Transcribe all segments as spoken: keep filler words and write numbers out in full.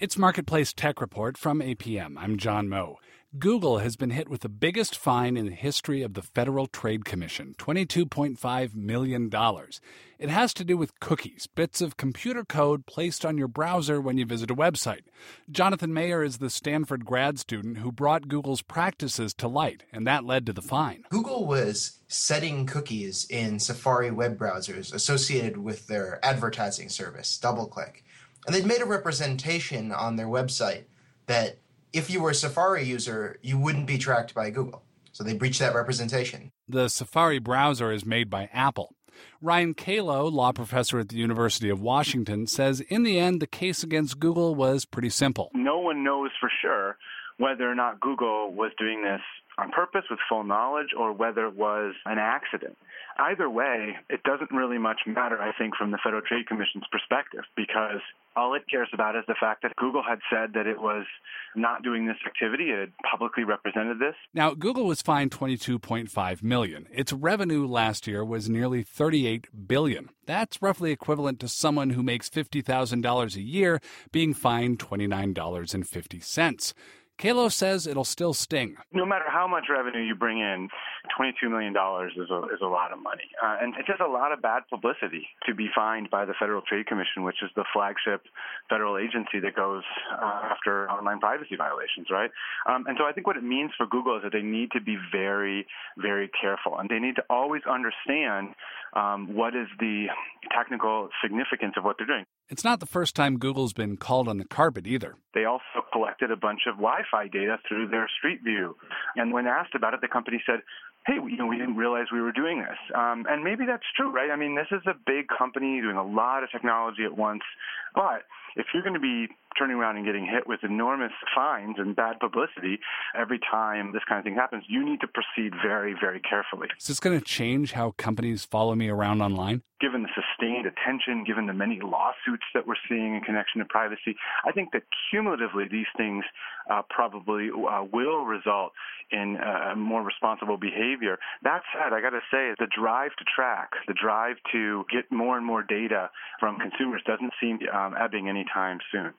It's Marketplace Tech Report from A P M. I'm John Moe. Google has been hit with the biggest fine in the history of the Federal Trade Commission, twenty-two point five million dollars. It has to do with cookies, bits of computer code placed on your browser when you visit a website. Jonathan Mayer is the Stanford grad student who brought Google's practices to light, and that led to the fine. Google was setting cookies in Safari web browsers associated with their advertising service, DoubleClick. And they'd made a representation on their website that if you were a Safari user, you wouldn't be tracked by Google. So they breached that representation. The Safari browser is made by Apple. Ryan Calo, law professor at the University of Washington, says in the end, the case against Google was pretty simple. No one knows for sure whether or not Google was doing this on purpose with full knowledge or whether it was an accident. Either way, it doesn't really much matter, I think, from the Federal Trade Commission's perspective, because all it cares about is the fact that Google had said that it was not doing this activity. It had publicly represented this. Now, Google was fined twenty-two point five million dollars. Its revenue last year was nearly thirty-eight billion dollars. That's roughly equivalent to someone who makes fifty thousand dollars a year being fined twenty-nine dollars and fifty cents. Calo says it'll still sting. No matter how much revenue you bring in, twenty-two million dollars is a, is a lot of money. Uh, and it's just a lot of bad publicity to be fined by the Federal Trade Commission, which is the flagship federal agency that goes uh, after online privacy violations, right? Um, and so I think what it means for Google is that they need to be very, very careful. And they need to always understand um, what is the technical significance of what they're doing. It's not the first time Google's been called on the carpet either. They also collected a bunch of Wi-Fi data through their Street View. And when asked about it, the company said, hey, you know, we didn't realize we were doing this. Um, and maybe that's true, right? I mean, this is a big company doing a lot of technology at once. But if you're going to be turning around and getting hit with enormous fines and bad publicity every time this kind of thing happens, you need to proceed very, very carefully. Is this going to change how companies follow me around online? Given the sustained attention, given the many lawsuits that we're seeing in connection to privacy, I think that cumulatively these things uh, probably uh, will result in uh, more responsible behavior. That said, I got to say, the drive to track, the drive to get more and more data from consumers doesn't seem um, ebbing anytime soon.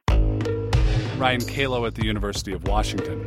Ryan Calo at the University of Washington.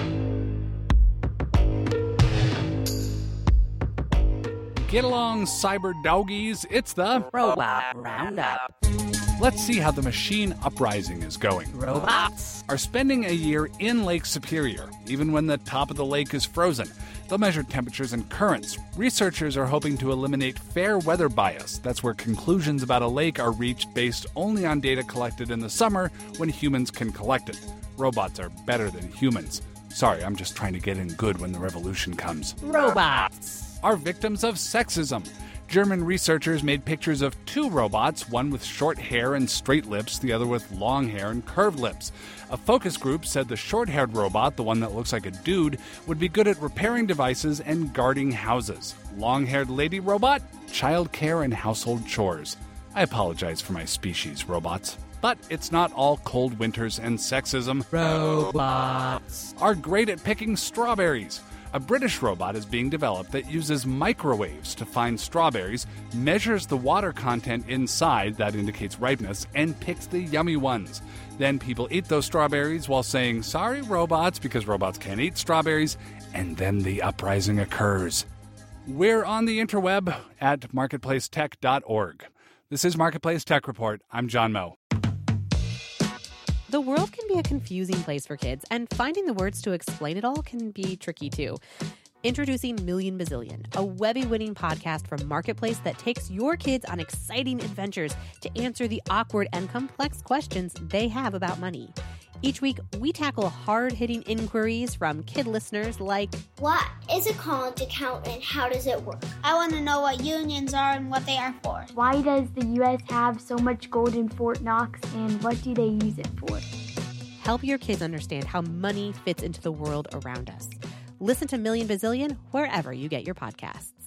Get along, cyber doggies. It's the Robot Roundup. Let's see how the machine uprising is going. Robots are spending a year in Lake Superior, even when the top of the lake is frozen. They'll measure temperatures and currents. Researchers are hoping to eliminate fair weather bias. That's where conclusions about a lake are reached based only on data collected in the summer when humans can collect it. Robots are better than humans. Sorry, I'm just trying to get in good when the revolution comes. Robots are victims of sexism. German researchers made pictures of two robots, one with short hair and straight lips, the other with long hair and curved lips. A focus group said the short-haired robot, the one that looks like a dude, would be good at repairing devices and guarding houses. Long-haired lady robot, childcare and household chores. I apologize for my species, robots. But it's not all cold winters and sexism. Robots are great at picking strawberries. A British robot is being developed that uses microwaves to find strawberries, measures the water content inside, that indicates ripeness, and picks the yummy ones. Then people eat those strawberries while saying, sorry, robots, because robots can't eat strawberries, and then the uprising occurs. We're on the interweb at marketplace tech dot org. This is Marketplace Tech Report. I'm John Moe. The world can be a confusing place for kids, and finding the words to explain it all can be tricky too. Introducing Million Bazillion, a Webby-winning podcast from Marketplace that takes your kids on exciting adventures to answer the awkward and complex questions they have about money. Each week, we tackle hard-hitting inquiries from kid listeners like, what is a college account and how does it work? I want to know what unions are and what they are for. Why does the U S have so much gold in Fort Knox and what do they use it for? Help your kids understand how money fits into the world around us. Listen to Million Bazillion wherever you get your podcasts.